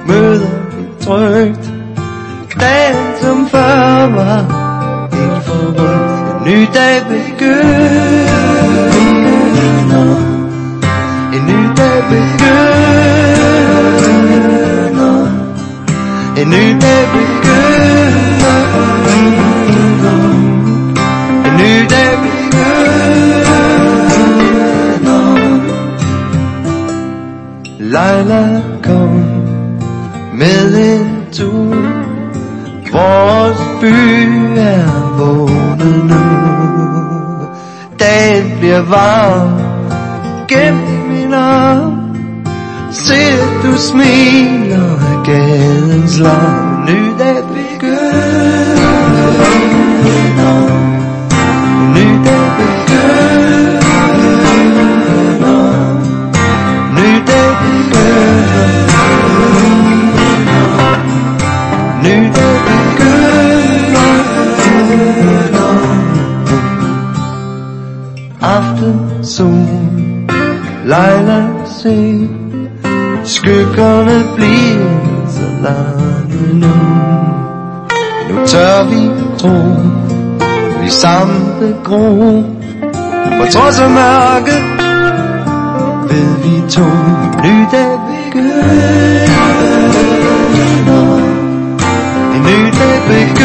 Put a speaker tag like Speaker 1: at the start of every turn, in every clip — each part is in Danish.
Speaker 1: møder vi trygt. Dagen som før var helt forrygt. En ny dag begynder. En ny dag begynder. En ny dag begynder. En ny dag begynder. Leila kom med en tur. Vores by er vågnet nu. Dagen bliver varm gennem min arm. Se du smiler af gadens larm. Ny dag begynder. Ny dag begynder. Ny dag begynder. Ny dag begynder. Aftensolen, Leila se. Skyggerne bliver så lange nu. Nu tør vi tro, vi samle gro. For trods af mørket ved vi to. Ny dag begynder. En ny dag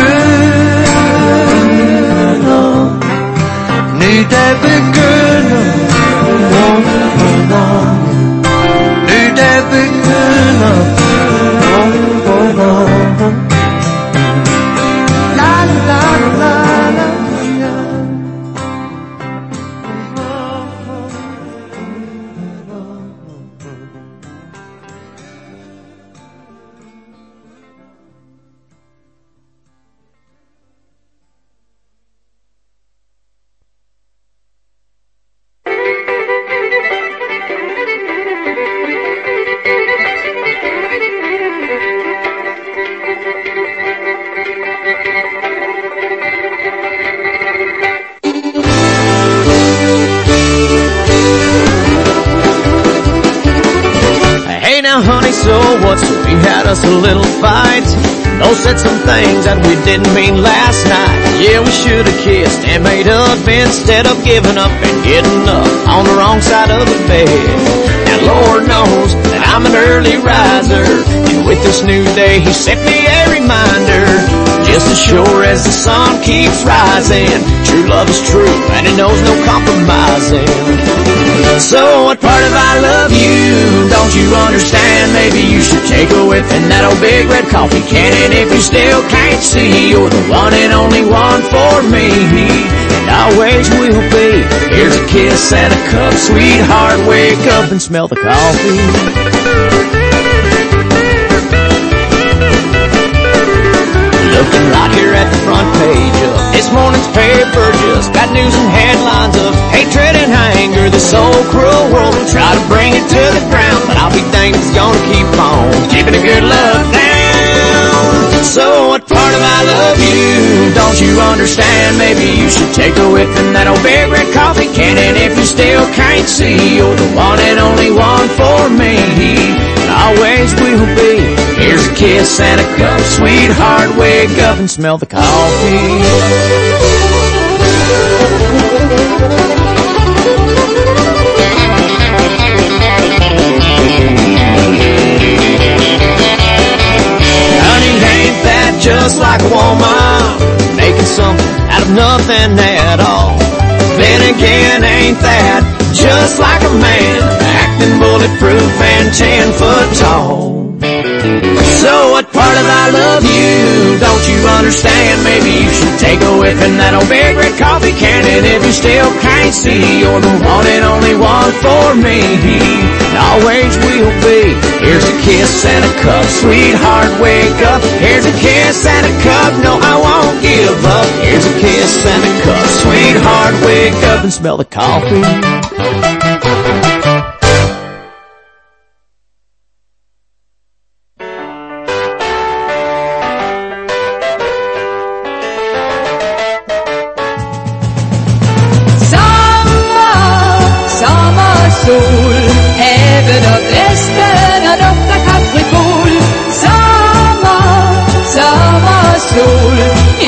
Speaker 1: begynder. Ny dag begynder. Ny dag begynder. La la la la.
Speaker 2: So what's we had us a little fight. Those said some things that we didn't mean last night. Yeah, we should have kissed and made up instead of giving up and getting up on the wrong side of the bed. Now Lord knows that I'm an early riser, and with this new day He sent me a reminder. Just as sure as the sun keeps rising, true love is true and it knows no compromising. So what part of I love you don't you understand? Maybe you should take a whiff in that old big red coffee can. And if you still can't see, you're the one and only one for me, and always will be. Here's a kiss and a cup, sweetheart, wake up and smell the coffee. Looking right here at the front page of this morning's paper, just got news and headlines of hatred and anger. This old cruel world will try to bring it to the ground, but I'll be danged it's gonna keep on keeping a good love down. So what part of I love you don't you understand? Maybe you should take a whiff in that old big red coffee can. And if you still can't see, you're the one and only one for me, and always will be. Here's a kiss and a cup, sweetheart, wake up and smell the coffee. Honey, ain't that just like a woman making something out of nothing at all? Then again, ain't that just like a man acting bulletproof and 10 foot tall? So what part of I love you don't you understand? Maybe you should take a whiff in that old big red coffee can. And if you still can't see, you're the one and only one for me, and always will be. Here's a kiss and a cup, sweetheart, wake up. Here's a kiss and a cup, no I won't give up. Here's a kiss and a cup, sweetheart, wake up and smell the coffee.
Speaker 3: Sol, även om resten av doftar Capricol.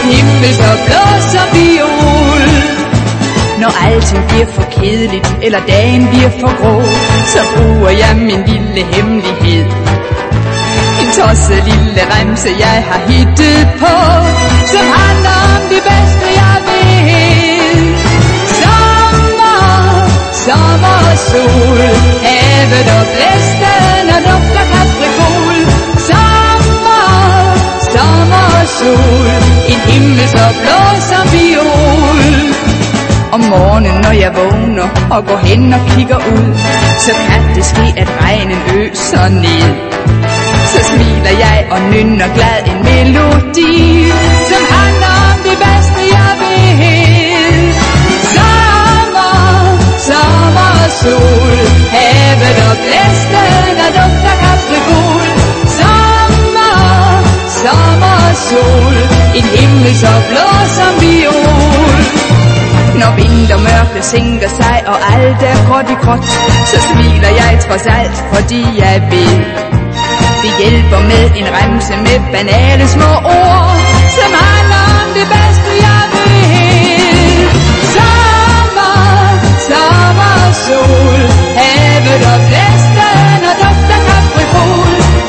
Speaker 3: en himmel så blå som viol. Når alting bliver for kedeligt, eller dagen bliver for grå, så bruger jeg min lille hemmelighed. En tosset lille remse jeg har hittet på, som handler om det bedste jeg ved. Sommer og sol, havet og blæsten og lugter kaprikol. Sommer og sol, en himmel så blå som viol. Om morgenen når jeg vågner og går hen og kigger ud, så kan det ske at regnen øser ned. Så smiler jeg og nynner glad en melodi, som handler om det bedste jeg ved. Sommer og sol, havet og blæsten og lugter kaprikol. Sommer og sol, en himmel så blå som viol. Når vintermørket sænker sig og alt er gråt i gråt, så smiler jeg trods alt, fordi jeg ved, det hjælper med en remse med banale små ord, som handler om det bedste jeg ved. Sommer og sol, havet og blæsten og dufter kaprikol.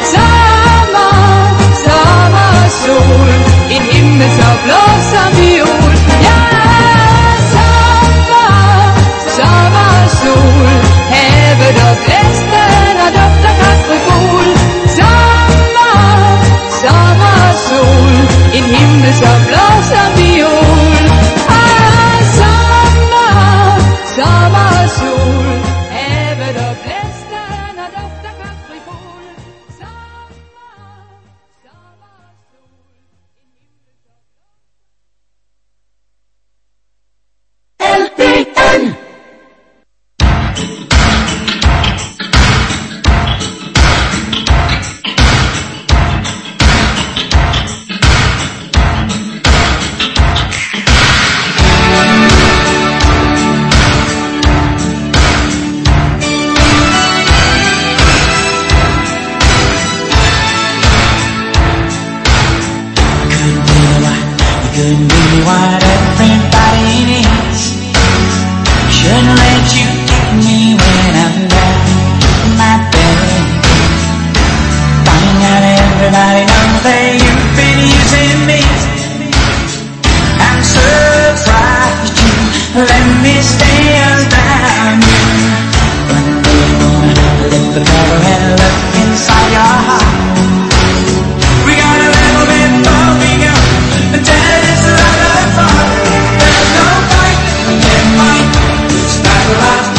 Speaker 3: Sommer og sol, en himmel så blå som viol. Ja, sommer og sol, havet og blæsten og dufter kaprikol. Sommer og sol, en himmel så blå som viol. Sommer og sol, havet og blæsten og dufter kaprikol.
Speaker 4: LPN.
Speaker 5: Couldn't be what everybody needs. Shouldn't let you take me when I'm down in my bed. Finding out everybody knows that you've been using me. I'm surprised you let me stay around you. But I really wanna lift the cover and look inside your heart. We got a little bit more we go. And that is a lot of fun. There's no fight, we can't fight. It's not the last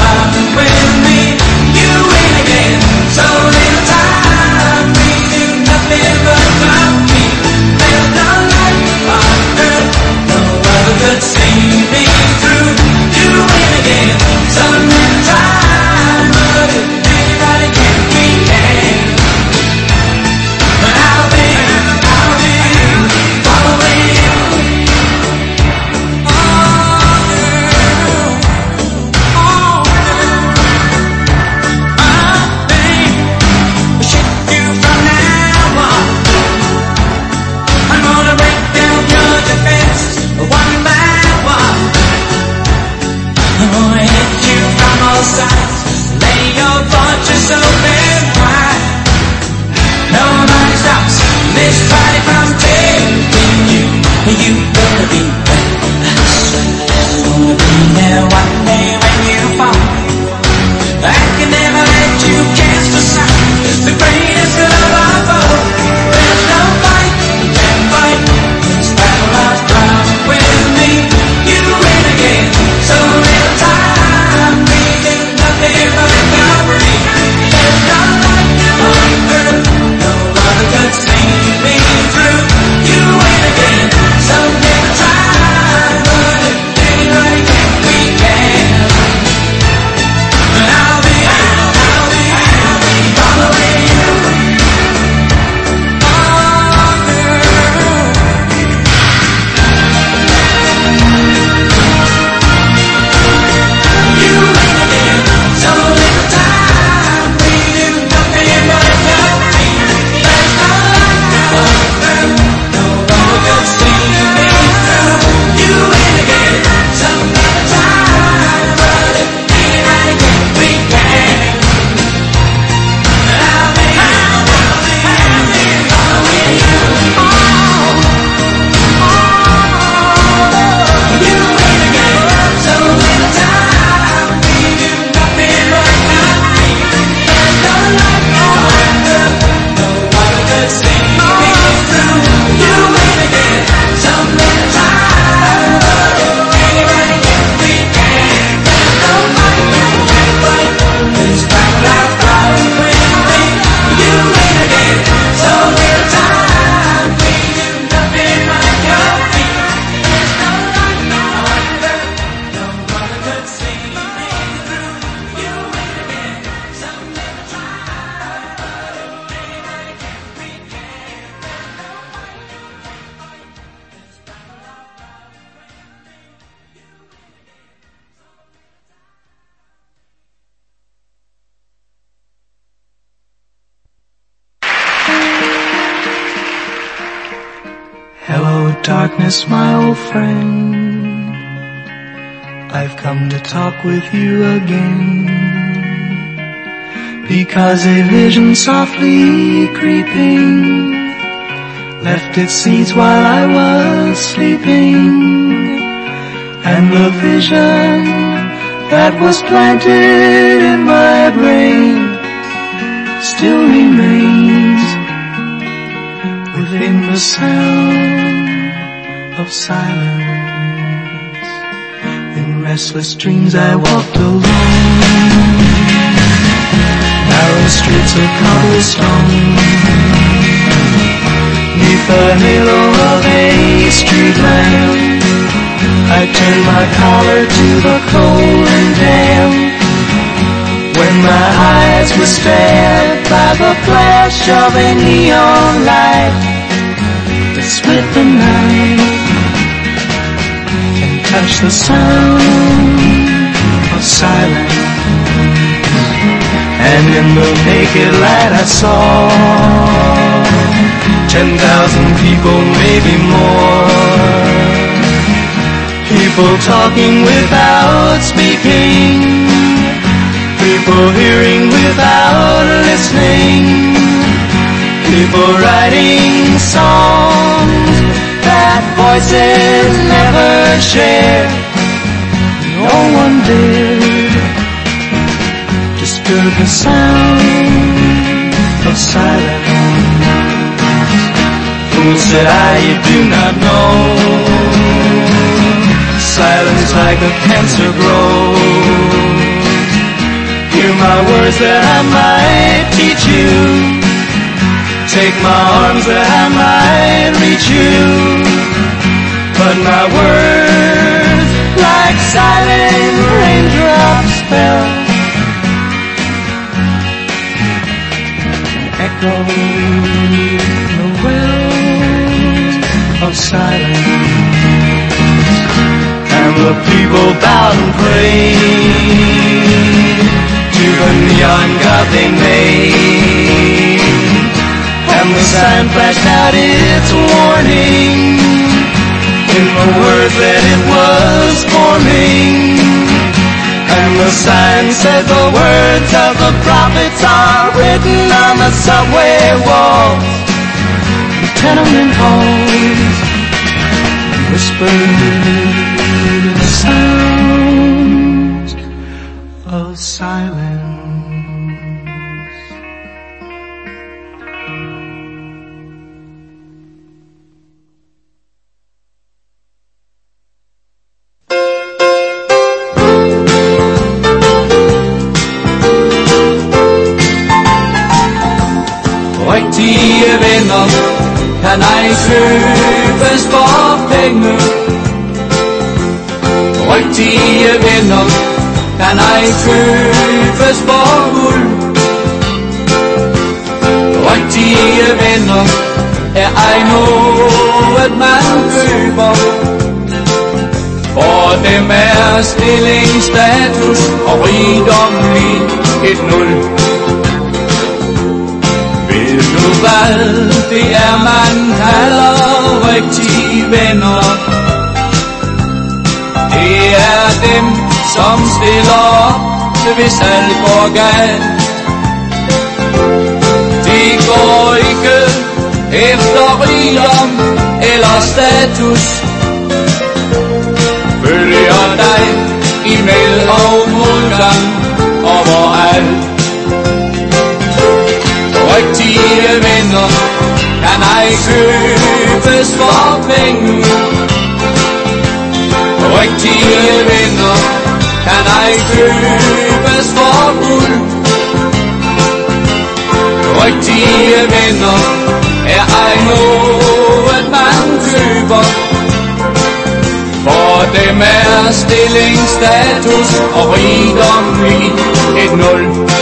Speaker 1: darkness, my old friend, I've come to talk with you again, because a vision softly creeping left its seeds while I was sleeping, and the vision that was planted in my brain still remains within the sound of silence. In restless dreams I walked alone, narrow streets of cobblestone, neath the halo of a street lamp. I turned my collar to the cold and damp, when my eyes were stared by the flash of a neon light that split the night and touched the sound of silence. And in the naked light I saw 10,000 people, maybe more, people talking without speaking, people hearing without listening, people writing songs that voices never share. No one dared disturb the sound of silence. Fool, said I, you do not know, silence like a cancer grows. Hear my words that I might teach you, take my arms that I might reach you, but my words like silent raindrops fell and echoed the wells of silence. And the people bowed and prayed to the neon god they made, and the sign flashed out its warning in the words that it was forming. And the sign said the words of the prophets are written on the subway walls, the tenement halls, whispered the sounds of silence.
Speaker 6: Rigtige venner kan ej købes for penge. Rigtige venner kan ej købes for guld. Rigtige venner er ej noget man køber. For dem er stilling, status og rigdom lige et nul. Ved du hvad det er man kalder rigtige venner? Det er dem som stiller op hvis alt går galt. De går ikke efter rigdom eller status, følger dig i med og modgang overalt. Rigtige venner kan ej købes for penge. Rigtige venner kan ej købes for guld. Rigtige venner er ej noget man køber. For dem er stilling, status og rigdom lige et nul.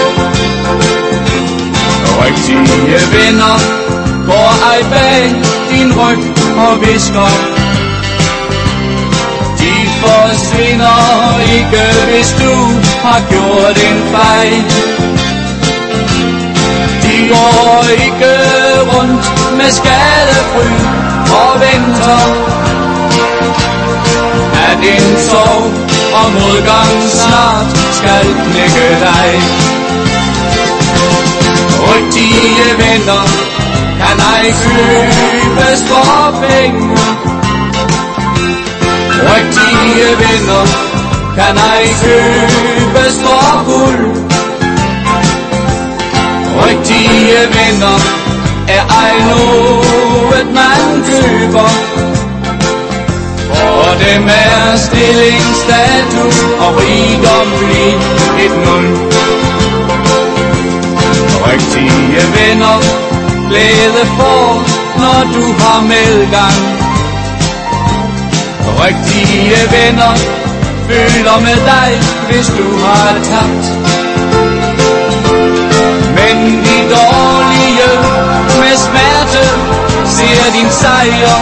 Speaker 6: Rigtige venner går ej bag din ryg og visker. De forsvinder ikke, hvis du har gjort en fejl. De går ikke rundt med skadefryd og venter dog, og modgang snart skal knække dig. Rigtige venner kan ej købes for penge. Rigtige venner kan ej købes for guld. Rigtige venner er ej noget man køber. For dem er stilling, status og rigdom lige et nul. Rigtige venner glæde for, når du har medgang. Rigtige venner føler med dig, hvis du har tabt. Men de dårlige med smerte ser din sejr.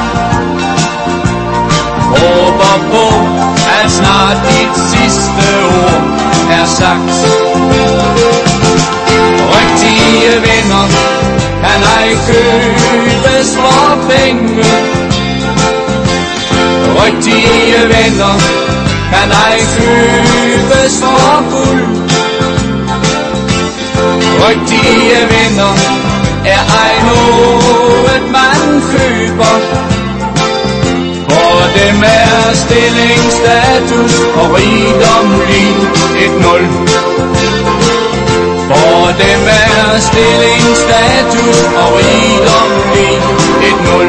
Speaker 6: Håber på, at snart dit sidste ord er sagt. Rigtige venner kan ej købes for penge. Rigtige venner kan ej købes for guld. Rigtige venner er ej noget man køber. For dem er stilling, status og rigdom lige et nul. For dem er stilling, status og rigdom lige et nul.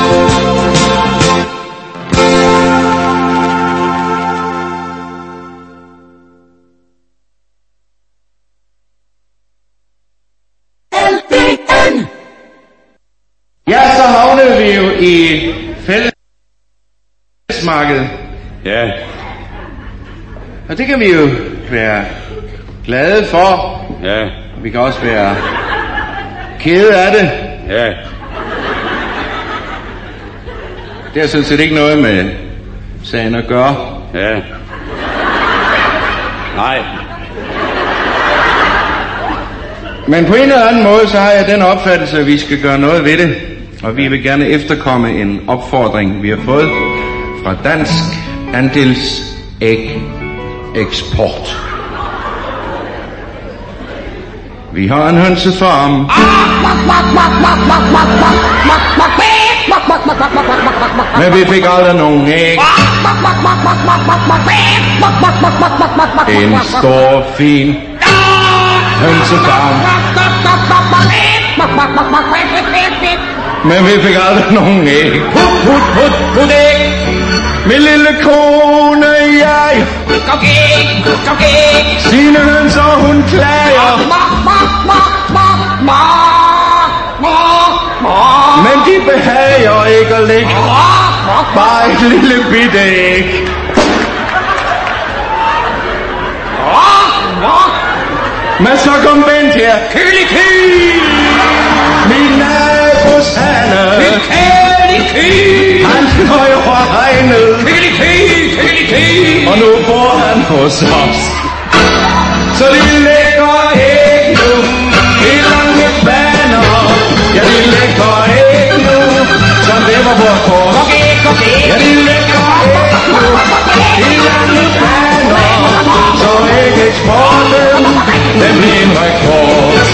Speaker 7: Ja, så havnede vi jo i fællesmarkedet.
Speaker 8: Ja.
Speaker 7: Og det kan vi jo være glade for.
Speaker 8: Ja.
Speaker 7: Vi kan også være kede af det.
Speaker 8: Ja.
Speaker 7: Det har sådan set ikke noget med sagen at gøre.
Speaker 8: Ja. Nej.
Speaker 7: Men på en eller anden måde, så har jeg den opfattelse, at vi skal gøre noget ved det. Og vi vil gerne efterkomme en opfordring, vi har fået fra Dansk Andelsæg Eksport. Vi har en hønsefarm. Men vi fik aldrig nogen æg. En stor, fin hønsefarm. Men vi fik aldrig nogen æg. Put æg. Min lille kone, jeg sine hønser, hun klager. Men de behager ikke at lægge bare et lille bitte æg. Men så kom Bent her. Kyli-ky! Min nabos Hanne. Kyli-ky! Han slår jo fra hegnet. Kyli-ky! Og nu bor han hos os. Så de lægger æg nu i lange baner. Ja, de lægger æg nu, som det var vores kort. Ja, de lægger æg nu i lange baner. Så ægeksporten, den bliver en rekord.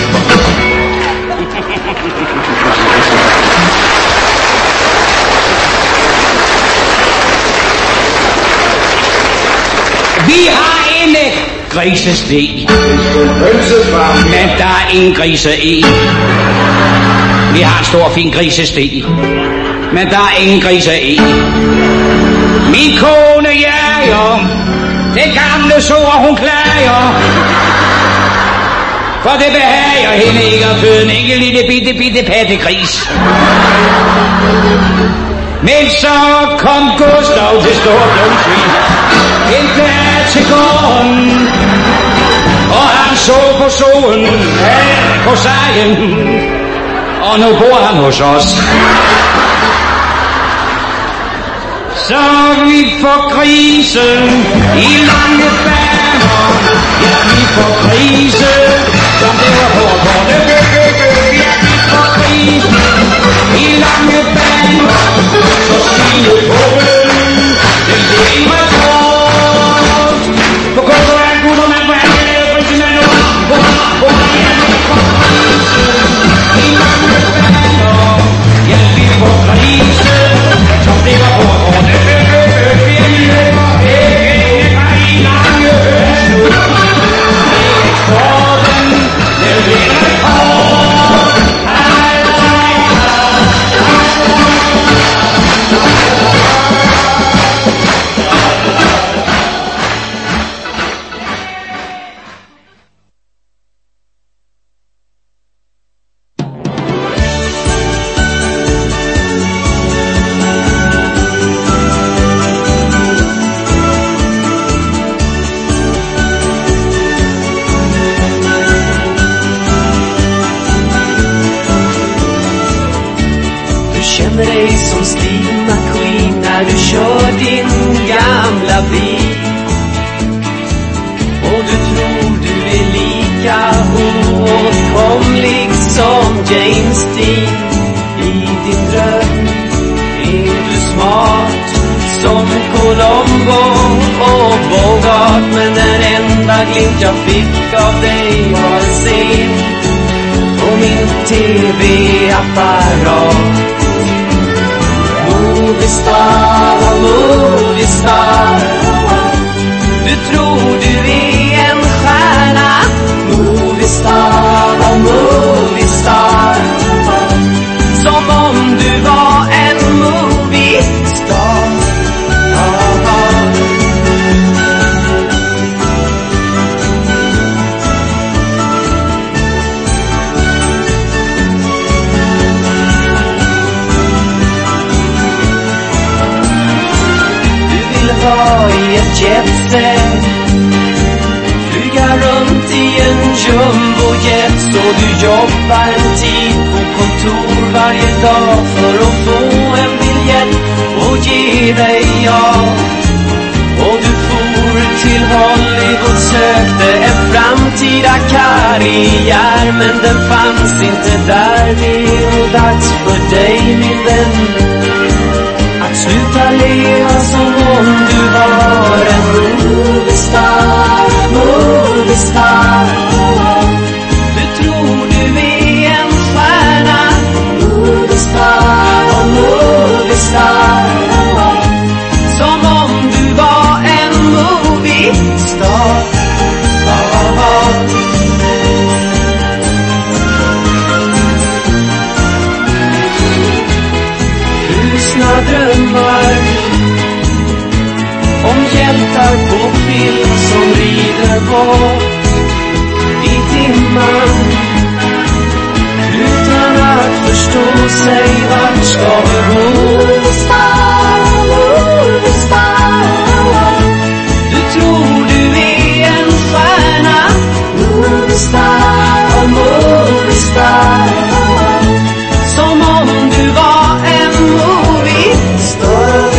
Speaker 9: Vi har en grisesti, men der er ingen grise i. Vi har en stor fin grisesti, men der er ingen grise i. Min kone jager, det gamle sår hun klager. For det behager hende ikke at føde en enkelt lille bitte pattegris. Men så kom Gustav til Storblomsvig en dag til gården, og han så på solen her på sagen, og nu bor han hos os. Så vi får grise i lange baner, ja vi får grise, som det var på kortet. Ja vi får grise i lange baner, så siger fålen, den bliver en rekord.
Speaker 1: känner dig som Steve McQueen när du kör din gamla bil. Och du tror du är lika oåtkomlig som James Dean. I din dröm är du smart som Colombo och Bogart, men den enda glimt jag fick av dig var en scen på min TV-apparat. Moviestar, moviestar, du tror du är en stjärna. Moviestar, moviestar, som om du var en moviestar. I ett jetset, flyga runt i en jumbojet, så du jobbar en tid på kontor varje dag för att få en biljett och ge dig av. Och du for till Hollywood, sökte en framtida karriär, men den fanns inte där. Det är dags för dig, min vän, att sluta leva som om du var en moviestar, moviestar. Du tror du är en stjärna. Moviestar, moviestar, som om du var en moviestar. Frusna drömmar om hjältar på film som rider bort i dimman, utan att förstå sig vart ska vi gå. Du tror du är en stjärna. Moviestar, moviestar, som om du var en moviestar.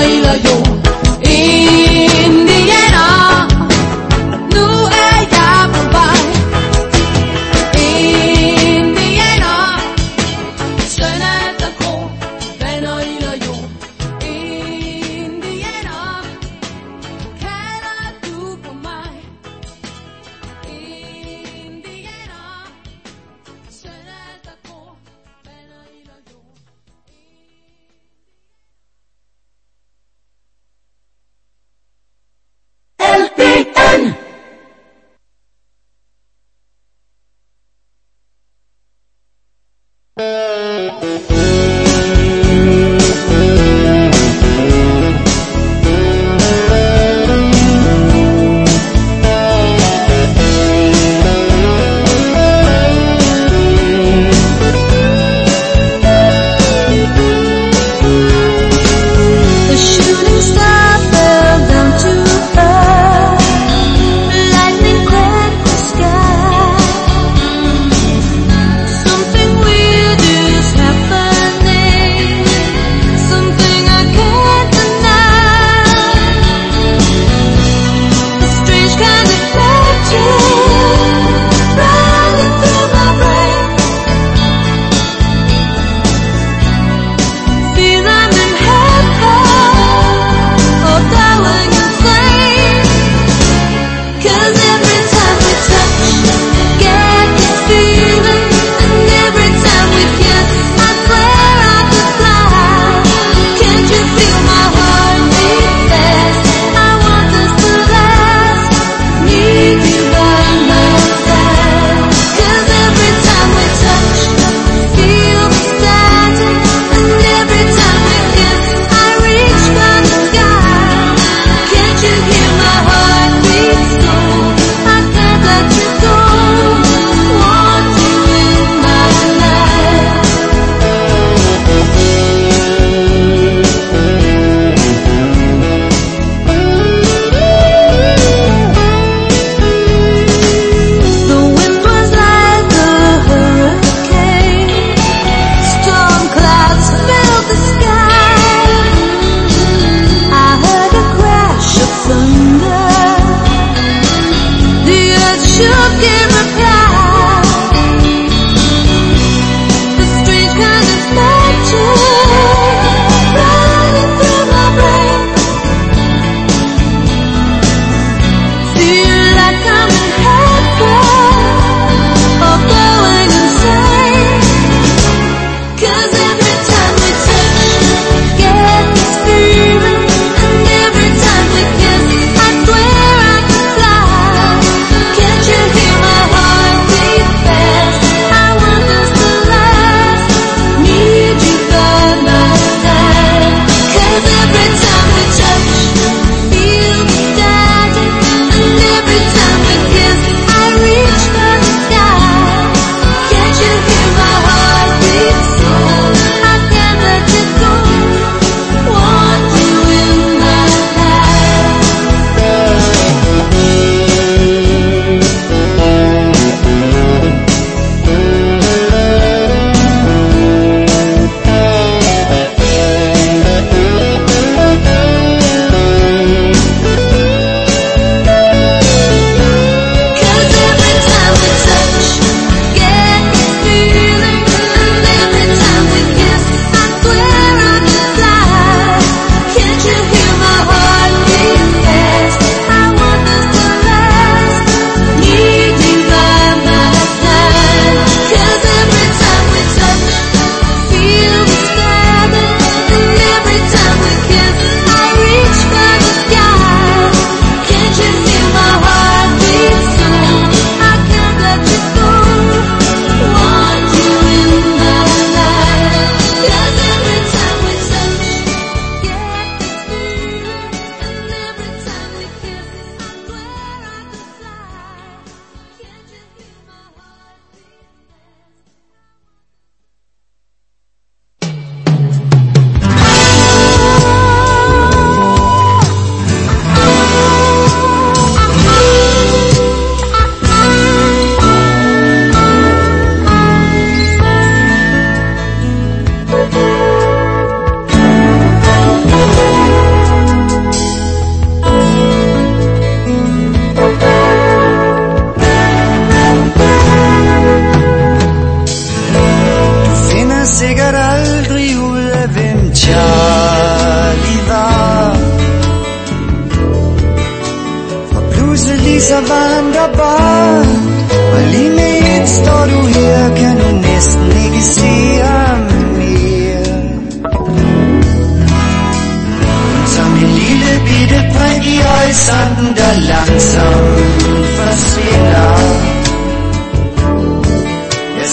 Speaker 3: eller jo. Indianer, nu er jeg på vej. Indianer, søn af der grå, vand og ild og jord. Indianer, kalder du på mig? Indianer, søn af der grå, vand og ild og jord.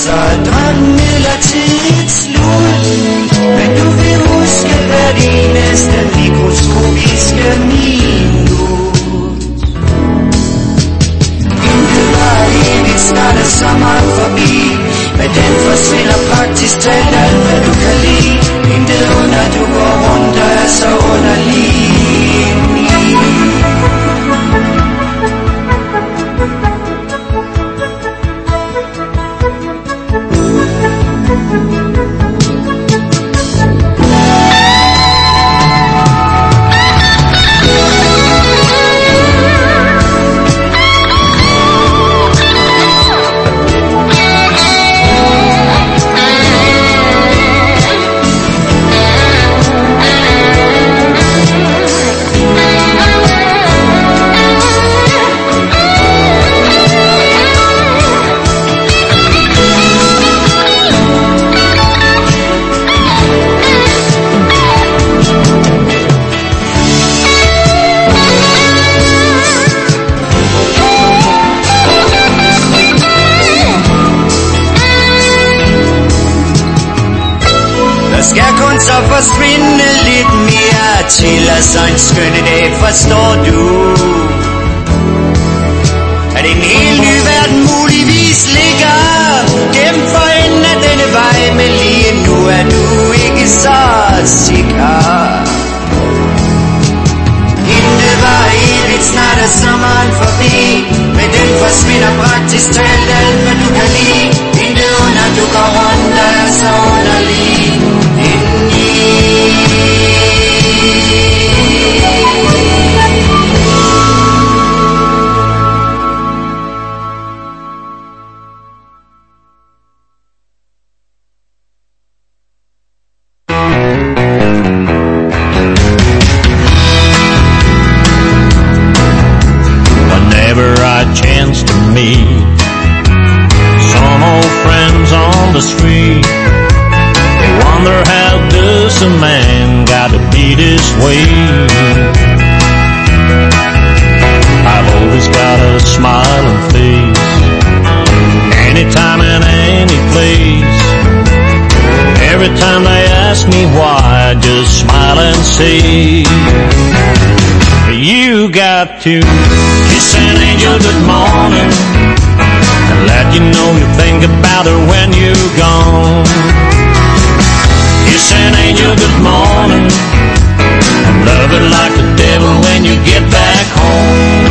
Speaker 1: så er drømmen midlertidigt slut. Men du vil huske hvert eneste mikroskopiske minut. Intet var evigt, snart er sommeren forbi, men den forsvinder praktisk talt alt, hvad du kan lide. Intet under du går rundt og er så underlig. Så forsvinde lidt mere til, og så en skønne dag, forstår du, at en helt ny verden muligvis ligger gennem for enden af denne vej, men lige nu er du ikke så sikker. Intet var evigt, snart er sommeren forbi, men den forsvinder praktisk talt alt, hvad du kan lide. Intet under du går rundt, der er så underlig.
Speaker 8: Whenever I chance to meet some old friends on the street, they wonder how does a man got to be this way. I've always got a smiling face, anytime and any place. Every time they ask me why, I just smile and say, you got to kiss an angel good morning and let you know you think about her when you're gone. Kiss an angel good morning and love her like the devil when you get back home.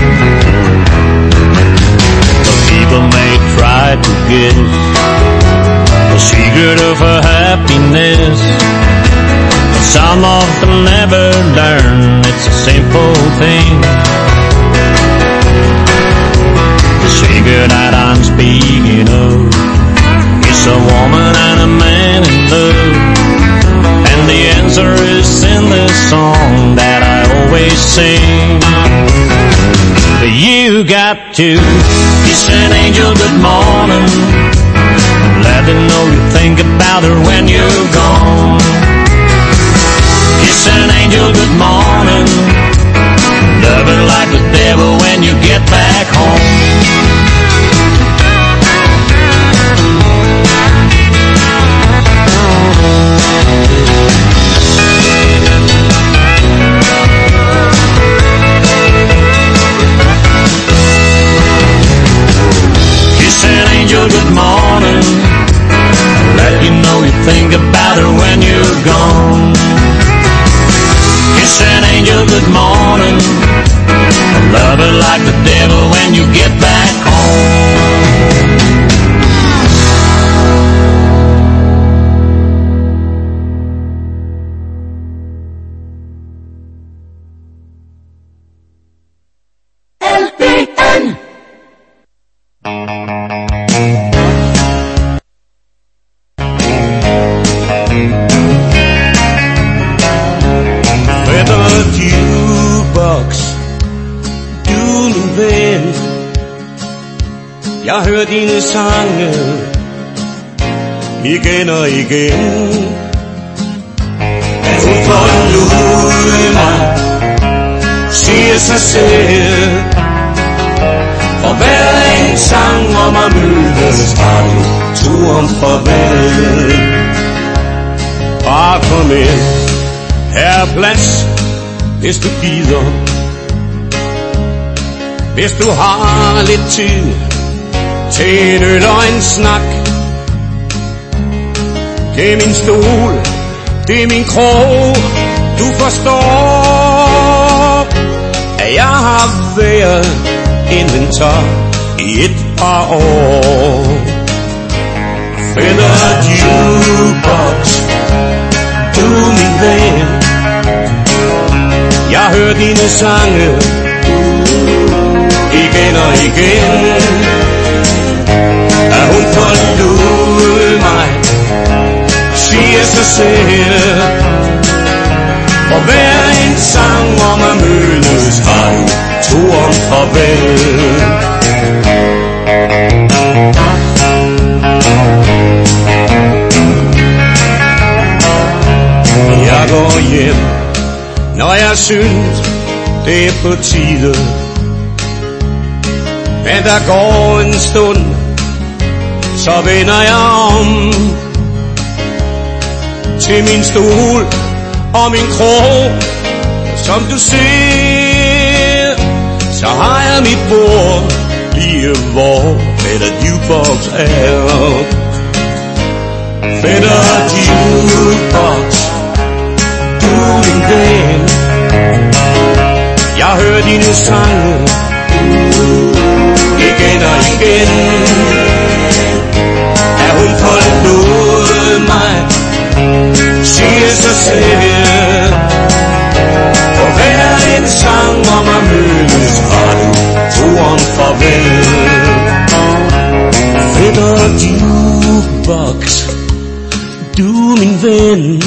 Speaker 8: The people may try to guess the secret of her happiness, but some of them never learn it's a simple thing. The secret that I'm speaking of is a woman and a man in love, and the answer is in this song that I always sing. You got to kiss an angel good morning, let her know you think about her when you're gone. Kiss an angel good morning, love her like the devil when you get back home. Kiss an angel good morning, let you know you think about her when you're gone. Kiss an angel good morning, love her like the devil when you get back home.
Speaker 10: Jeg hører dine sange igen og igen. At hun forlod mig, siger sig selv. For hver en sang om at mødes var det farvel. Bare kom ind, her er plads, hvis du gider. Hvis du har lidt tid til en øl og en snak. Det er min stol, det er min krog. Du forstår, at jeg har været inventar i et par år. Fætter jukebox, du min ven. Jeg hører dine sange igen og igen. At hun forlod mig, siger sig selv. Og hver en sang om at mødes har du to om farvel. Jeg går hjem, når jeg synes det er på tide. Men der går en stund, så vender jeg om til min stol og min krog. Som du ser, så har jeg mit bord lige hvor Fætter Jukebox er. Fætter Jukebox, du min ven. Jeg hører dine sange igen og igen. At hun forlod mig, siger sig selv. For hver en sang om at mødes har du to om farvel. Fætter Jukebox, du min ven.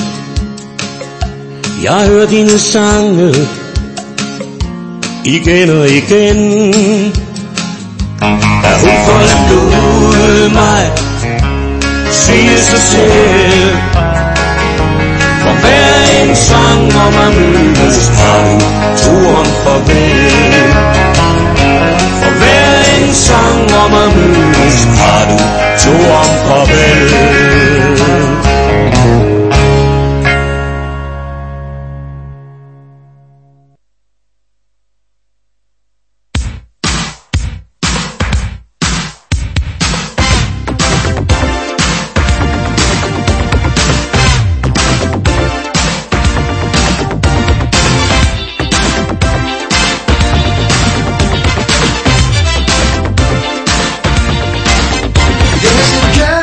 Speaker 10: Jeg hører dine sange igen og igen. At hun forlod mig, siger sig selv. For hver en sang om at mødes har du to om farvel. For hver en sang om at mødes har du to om farvel.
Speaker 1: Yes, it can.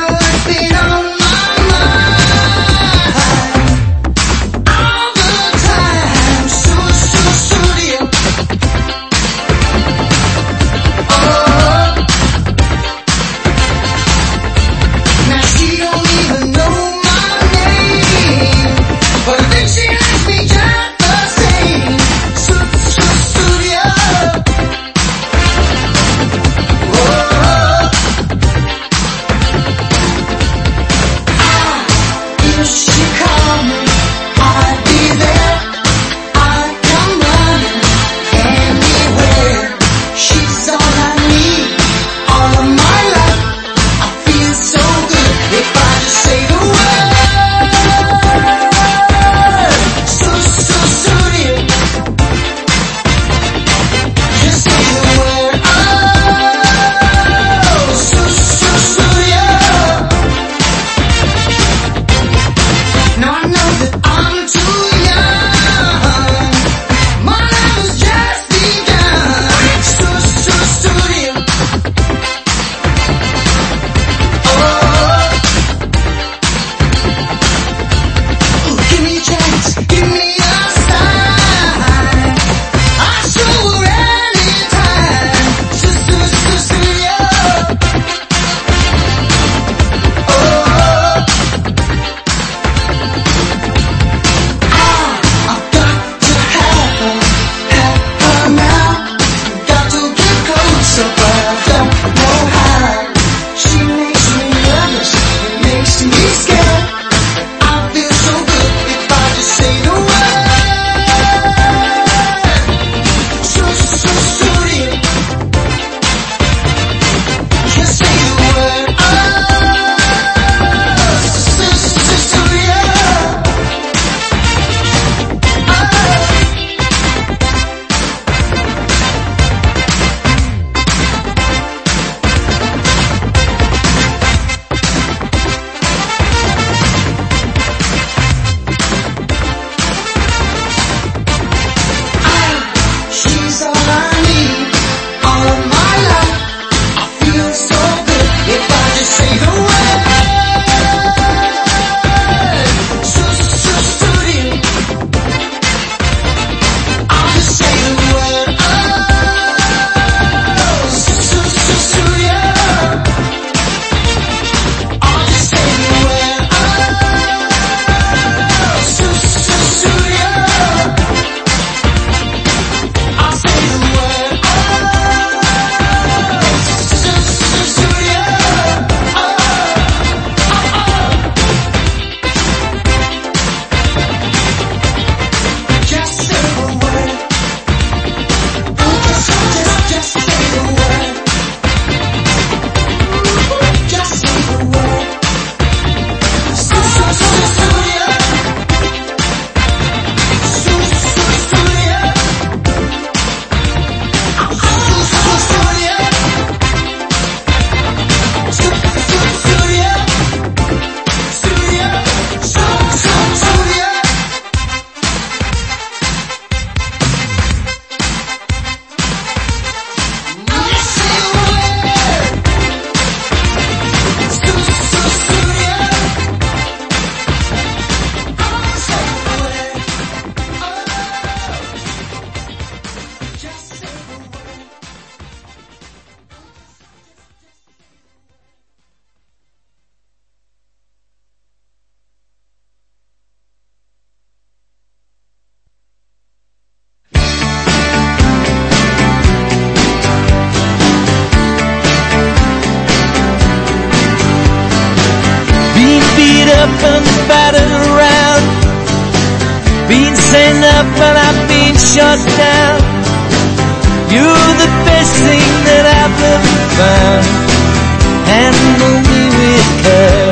Speaker 2: say nothing, I've been shut down. You're the best thing that I've ever found. Handle me with care.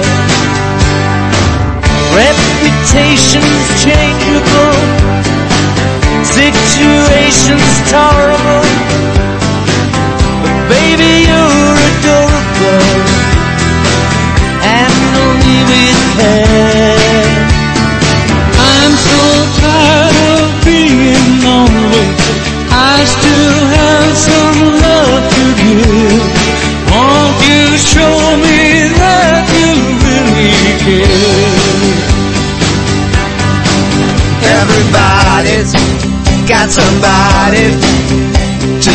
Speaker 2: Reputation's changeable, situation's tolerable, but baby you're adorable. Handle me with care.
Speaker 6: I'm so tired of being lonely. I still have some love to give. Won't you show me that you really care?
Speaker 2: Everybody's got somebody to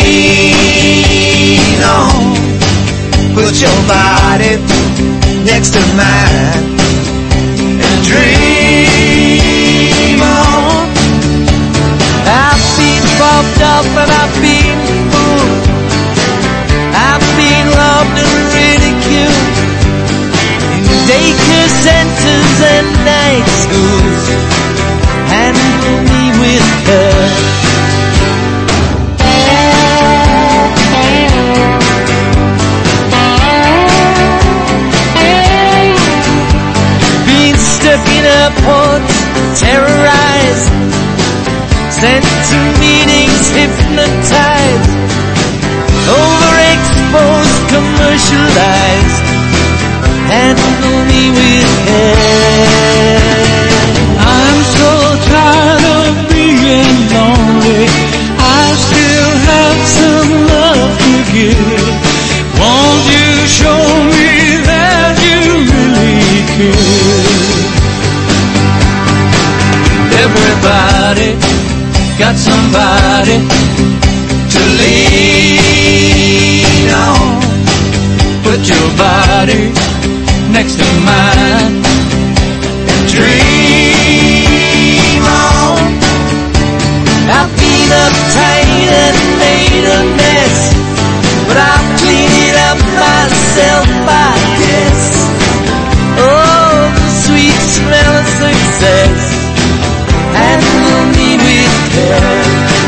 Speaker 2: lean on. Put your body next to mine and dream on. I've been bumped up and I've been fooled. I've been loved and ridiculed in daycare centers and night schools. Handle me with her. Been stuck in airports, terrorized, sent to meetings, hypnotized, overexposed, commercialized. Handle me with care.
Speaker 6: I'm so tired of being lonely. I still have some love to give. Won't you show me that you really care? Everybody got somebody to lean on. Put your body next to mine and dream on.
Speaker 2: I've been uptight and made a mess, but I'll clean it up myself, I guess. Oh, the sweet smell of success. Handle me with care.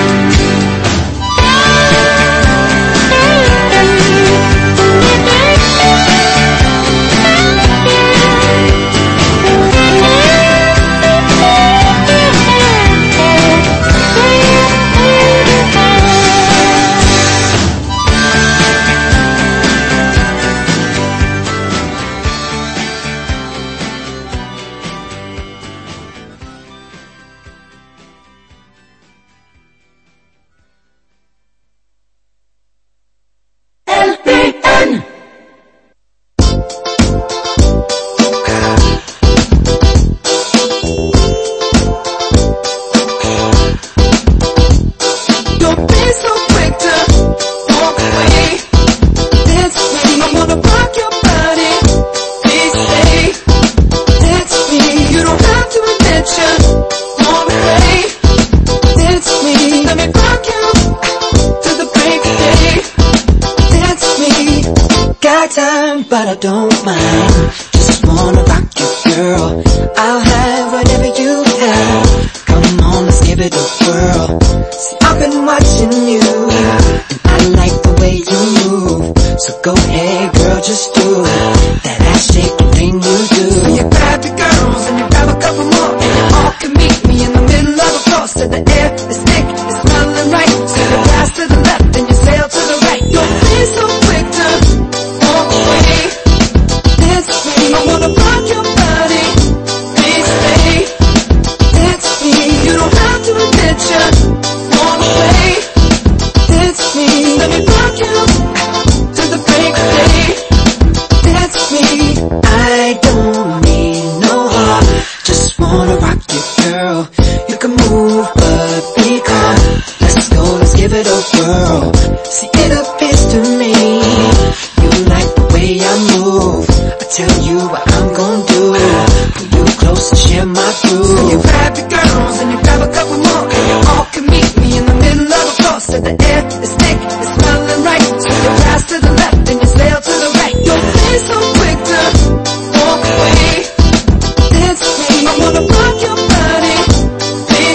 Speaker 11: But I don't mind, just wanna rock you, girl. I'll have whatever you have. Come on, let's give it a whirl. See, I've been watching you, and I like the way you move. So go ahead, girl, just do that ass shaking thing you do. So you grab your girls and you grab a couple more, and you all can meet me in the middle of the floor. So the air is thick, it's smelling right. So you pass to the left and you sail to the right. Don't be so quick to walk away. I wanna rock your body, please stay. Dance with me, you don't have to admit you wanna play. Dance with me, let me rock you to the break of day. Dance with me, I don't need no heart, just wanna rock you, girl. You can move, but be calm. Let's go, let's give it a whirl. See, it appears to me you like the way I move. Tell you what I'm gonna do. Pull you close and share my groove. So you grab your girls and you grab a couple more, and you all can meet me in the middle of the floor. So the air is thick, it's smelling right. So you pass to the left and you sail to the right. Don't be so quick to walk away. Dance with me, I wanna rock your body. Please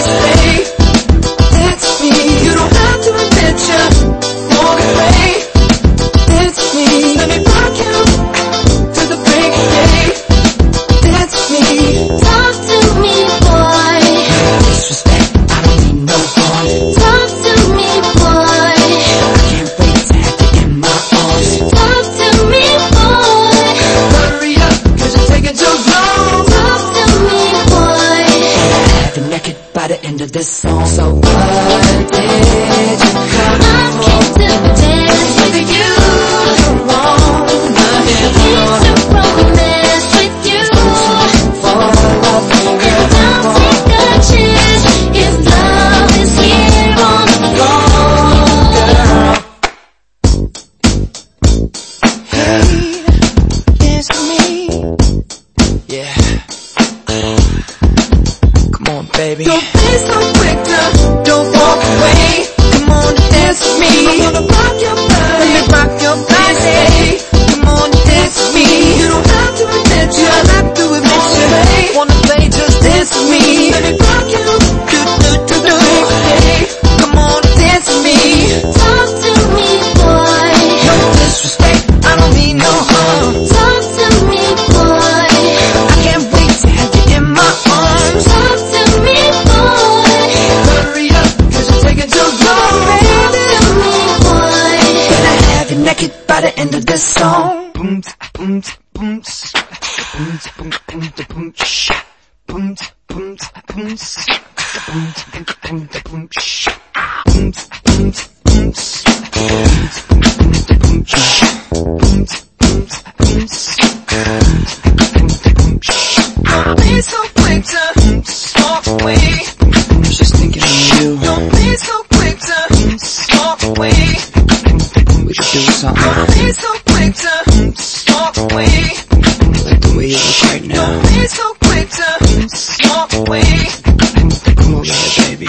Speaker 11: this song. So what did you come for? I came to dance with you. Come on, I came to romance with you. For love, and I'll take a chance if love is here on the floor, girl. Hey, dance with me. Yeah. Come on, baby. Don't be so quick to don't walk away. Come on and dance with me. I'm gonna rock your body. Let me rock your body. Come on and dance with me. You don't have to admit you. I have to admit you. Hey, wanna play? Just dance with me. Let me rock you. Hey, come on and dance with me. Talk to me, boy. No disrespect. I don't mean no harm. Talk to me, boy. I can't wait to have you in my arms. Talk to me, boy. Hurry up, 'cause you're taking too long. Talk to me, boy. Gonna have you naked by the end of this song. Boom, boom, boom, boom, boom, boom, boom, boom, boom, boom, boom, don't be so quick to walk away. I was just thinking of you. Don't be so quick to walk away. We should do something. Don't be so quick to walk away. Like the way you look right now. Don't be so quick to walk away. Come over here, baby.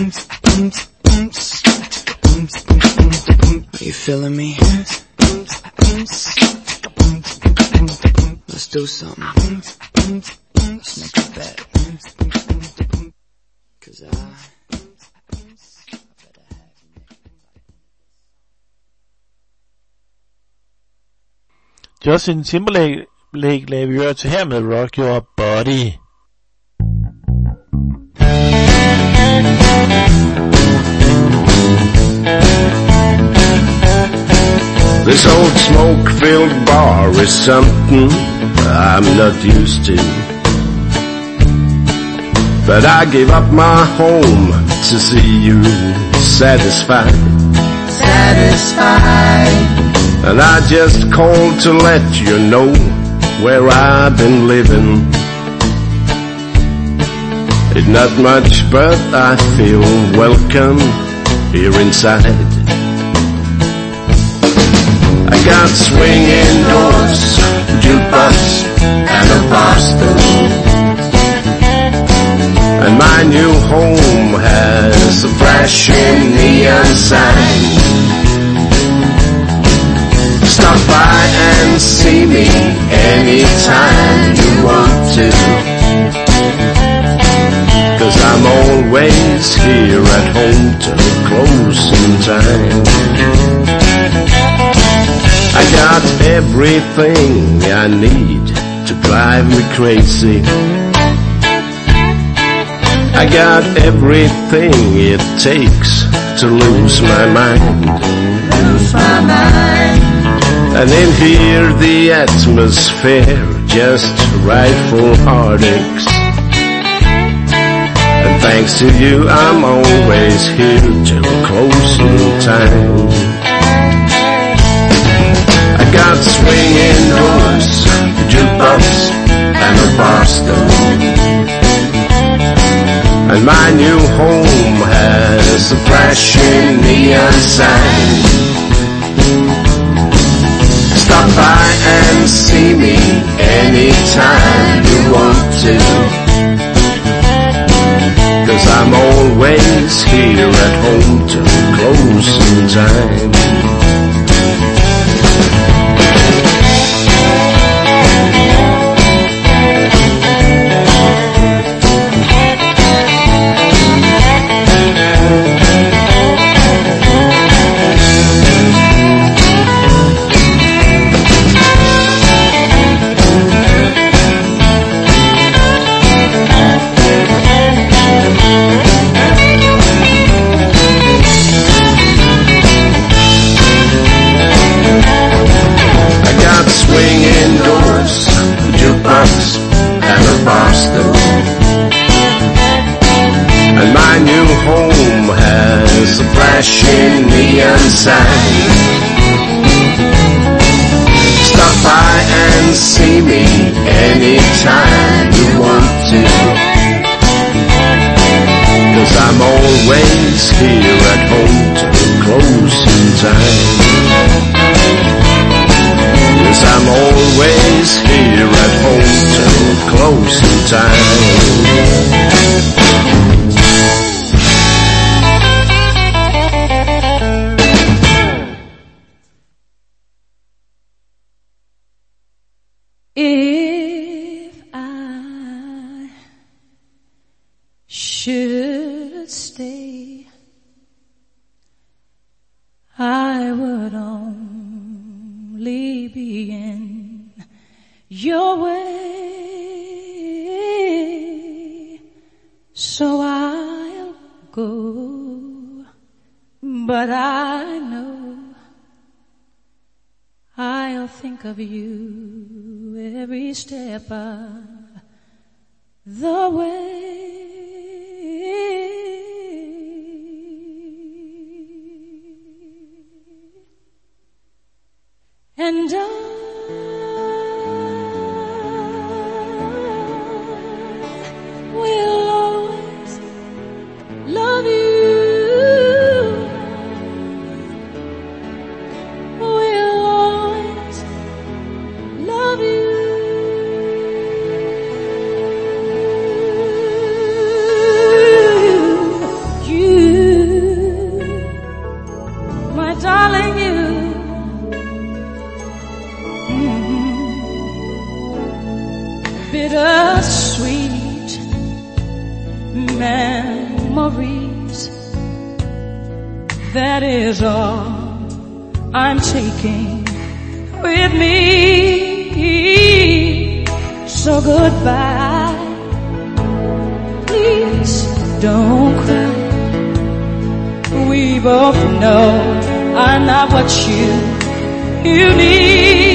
Speaker 11: Are you feeling me? Let's do something. Let's make a bet. 'Cause
Speaker 12: Justin Timberlake lagde vi øre til her med Rock Your Body.
Speaker 10: This old smoke-filled bar is something I'm not used to. But I gave up my home to see you satisfied. And I just called to let you know where I've been living. It's not much, but I feel welcome here inside. I got swinging doors, jukebox, and a bar stool. And my new home has a flashing neon sign. Stop by and see me anytime you want to. 'Cause I'm always here at home till closing time. I got everything I need to drive me crazy. I got everything it takes to lose my mind. And in here the atmosphere just right for heartaches. And thanks to you I'm always here till closing time. I got swinging doors, jukebox, and a bar stool. And my new home has a flashing neon sign. Stop by and see me anytime you want to. 'Cause I'm always here at home till closing time. flashing neon sign. Stop by and see me anytime you want to, 'cause I'm always here at home till closing time. Yes, I'm always here at home till closing time.
Speaker 3: If I should stay, I would only be in your way, so I'll go, but I know I'll think of you every step of the way. And I will always love you. Bittersweet memories, that is all I'm taking with me. So goodbye, please don't cry. We both know I'm not what you need.